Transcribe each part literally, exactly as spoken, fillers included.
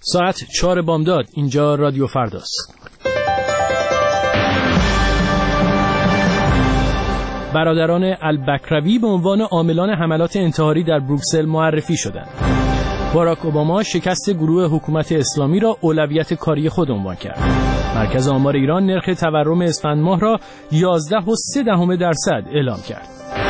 ساعت چهار بامداد. اینجا رادیو فرداست. برادران البکروی به عنوان عاملان حملات انتحاری در بروکسل معرفی شدند. باراک اوباما شکست گروه حکومت اسلامی را اولویت کاری خود عنوان کرد. مرکز آمار ایران نرخ تورم اسفند ماه را یازده و سه دهم درصد اعلام کرد.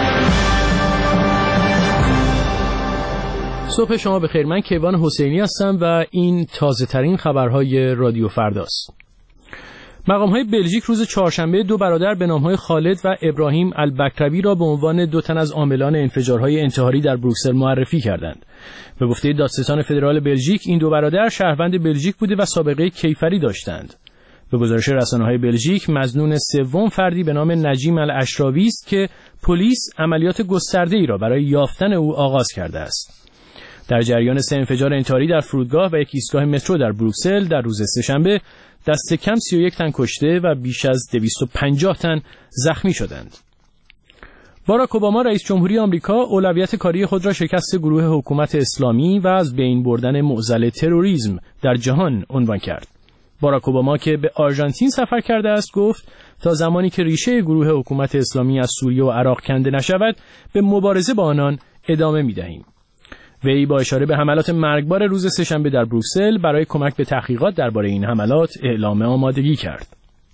صبح شما بخیر. من کیوان حسینی هستم و این تازه ترین خبرهای رادیو فرداست. مقام‌های بلژیک روز چهارشنبه دو برادر به نام‌های خالد و ابراهیم البکروی را به عنوان دو تن از عاملان انفجارهای انتحاری در بروکسل معرفی کردند. به گفته دادستان فدرال بلژیک این دو برادر شهروند بلژیک بوده و سابقه کیفری داشتند. به گزارش رسانه‌های بلژیک مظنون سوم فردی به نام نجیم الاشراوی است که پلیس عملیات گسترده‌ای را برای یافتن او آغاز کرده است. در جریان سه انفجار انتحاری در فرودگاه و یک ایستگاه مترو در بروکسل در روز سه‌شنبه دست کم سی و یک تن کشته و بیش از دویست و پنجاه تن زخمی شدند. باراک اوباما رئیس جمهوری آمریکا اولویت کاری خود را شکست گروه حکومت اسلامی و از بین بردن معضل تروریسم در جهان عنوان کرد. باراک اوباما که به آرژانتین سفر کرده است گفت تا زمانی که ریشه گروه حکومت اسلامی از سوریه و عراق کنده نشود به مبارزه با آنان ادامه می‌دهیم. وی با اشاره به حملات مرگبار روز سه‌شنبه در بروکسل برای کمک به تحقیقات درباره این حملات اعلام آمادگی کرد.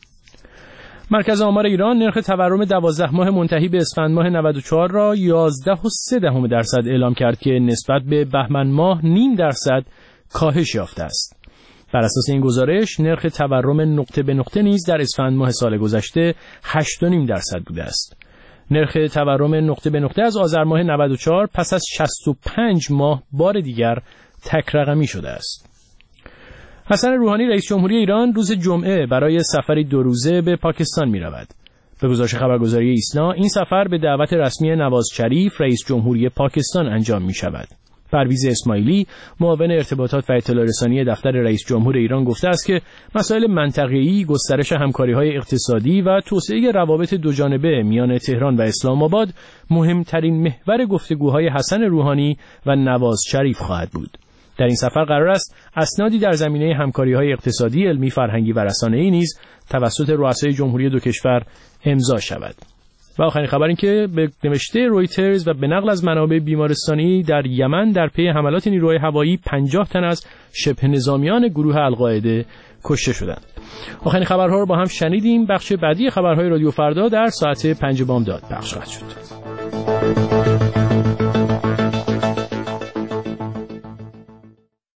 مرکز آمار ایران نرخ تورم دوازده ماه منتهی به اسفند ماه نود و چهار را یازده و سه دهم درصد اعلام کرد که نسبت به بهمن ماه نیم درصد کاهش یافته است. بر اساس این گزارش نرخ تورم نقطه به نقطه نیز در اسفند ماه سال گذشته هشت و نیم درصد بوده است. نرخ تورم نقطه به نقطه از آذر ماه نود و چهار پس از شصت و پنج ماه بار دیگر تک رقمی شده است. حسن روحانی رئیس جمهوری ایران روز جمعه برای سفری دو روزه به پاکستان می رود. به گزارش خبرگزاری ایسنا این سفر به دعوت رسمی نواز شریف رئیس جمهوری پاکستان انجام می شود. پرویز اسماعیلی معاون ارتباطات و اطلاع رسانی دفتر رئیس جمهور ایران گفته است که مسائل منطقه‌ای، گسترش همکاری‌های اقتصادی و توسعه روابط دوجانبه میان تهران و اسلام آباد مهمترین محور گفتگوهای حسن روحانی و نواز شریف خواهد بود. در این سفر قرار است اسنادی در زمینه همکاری‌های اقتصادی، علمی، فرهنگی و رسانه‌ای نیز توسط رؤسای جمهوری دو کشور امضا شود. و آخرین خبر این که به نوشته رویترز و به نقل از منابع بیمارستانی در یمن در پی حملات نیروهای هوایی پنجاه تن از شبه نظامیان گروه القاعده کشته شدند. آخرین خبرها رو با هم شنیدیم. بخش بعدی خبرهای رادیو فردا در ساعت پنج بامداد پخش خواهد شد.